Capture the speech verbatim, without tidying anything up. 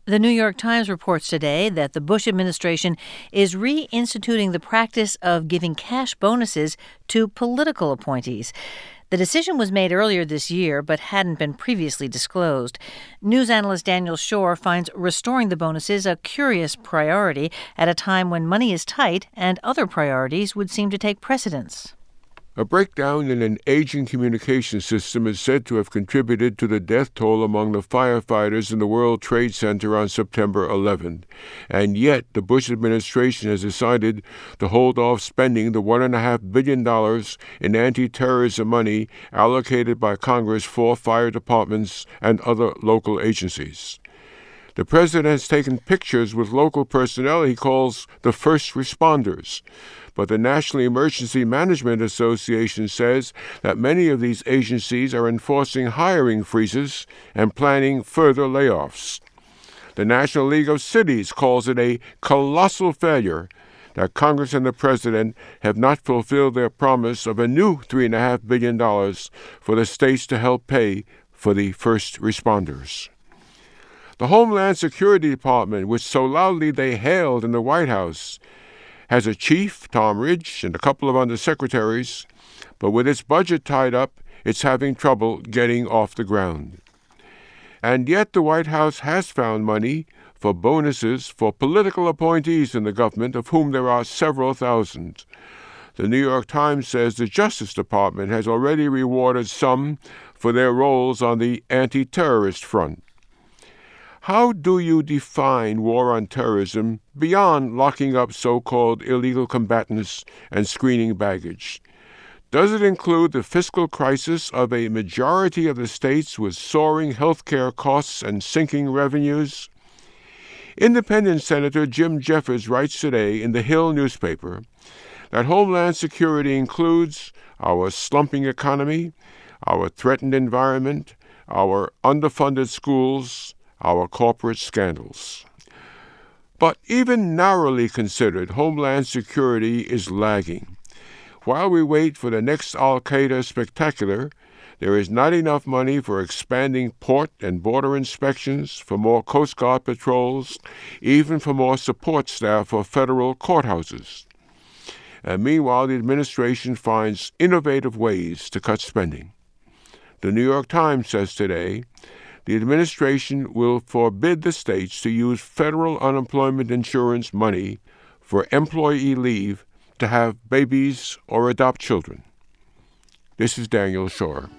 The New York Times reports today that the Bush administration is reinstituting the practice of giving cash bonuses to political appointees. The decision was made earlier this year but hadn't been previously disclosed. News analyst Daniel Schorr finds restoring the bonuses a curious priority at a time when money is tight and other priorities would seem to take precedence. A breakdown in an aging communication system is said to have contributed to the death toll among the firefighters in the World Trade Center on September eleventh. And yet, the Bush administration has decided to hold off spending the one point five billion dollars in anti-terrorism money allocated by Congress for fire departments and other local agencies. The president has taken pictures with local personnel he calls the first responders. But the National Emergency Management Association says that many of these agencies are enforcing hiring freezes and planning further layoffs. The National League of Cities calls it a colossal failure that Congress and the president have not fulfilled their promise of a new three point five billion dollars for the states to help pay for the first responders. The Homeland Security Department, which so loudly they hailed in the White House, has a chief, Tom Ridge, and a couple of undersecretaries, but with its budget tied up, it's having trouble getting off the ground. And yet the White House has found money for bonuses for political appointees in the government, of whom there are several thousand. The New York Times says the Justice Department has already rewarded some for their roles on the anti-terrorist front. How do you define war on terrorism beyond locking up so-called illegal combatants and screening baggage? Does it include the fiscal crisis of a majority of the states with soaring health care costs and sinking revenues? Independent Senator Jim Jeffers writes today in the Hill newspaper that Homeland Security includes our slumping economy, our threatened environment, our underfunded schools, our corporate scandals. But even narrowly considered, Homeland Security is lagging. While we wait for the next Al-Qaeda spectacular, there is not enough money for expanding port and border inspections, for more Coast Guard patrols, even for more support staff for federal courthouses. And meanwhile, the administration finds innovative ways to cut spending. The New York Times says today, the administration will forbid the states to use federal unemployment insurance money for employee leave to have babies or adopt children. This is Daniel Schorr.